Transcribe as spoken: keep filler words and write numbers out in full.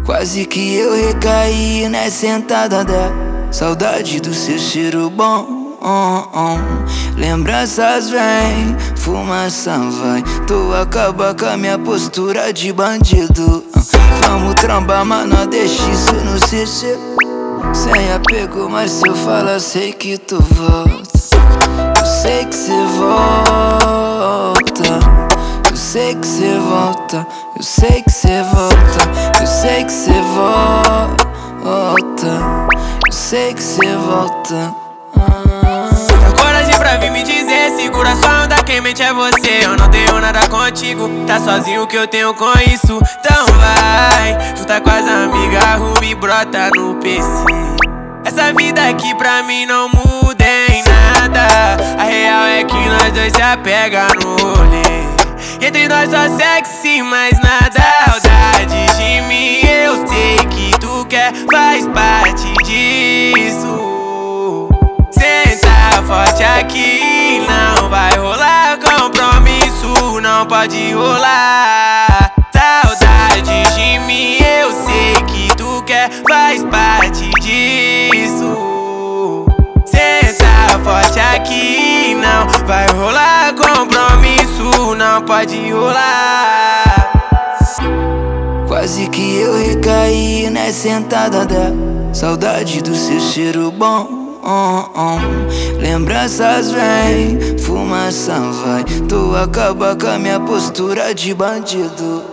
Quase que eu recaí na sentada dela. Saudade do seu cheiro bom. Oh, oh. Lembranças vêm, fumaça vai. Tu acaba com a minha postura de bandido. Vamos trambar, mas não deixa isso no C C. Sem apego, mas se eu falar, sei que tu volta. Eu sei que cê volta. Eu sei que cê volta. Eu sei que cê volta. Eu sei que cê volta. Eu sei que cê volta. Tem coragem pra vir me dizer, segura sua onda, quem mente é você. Eu não tenho nada contigo, tá sozinho que eu tenho com isso. Então vai, junta com as amigas, arruma e brota no P C. Essa vida aqui pra mim não muda em nada. A real é que nós dois se apega no rolê. Entre nós só sexy, mais nada. Saudade de mim, eu sei que tu quer, faz parte disso. Senta forte aqui, não vai rolar compromisso, não pode rolar. Saudade de mim, eu sei que tu quer, faz parte disso. Senta forte aqui, não vai rolar compromisso, não pode rolar. Quase que eu recaí na sentada dela. Saudade do seu cheiro bom. Oh, oh. Lembranças vêm, fumaça vai. Tu acaba com a minha postura de bandido.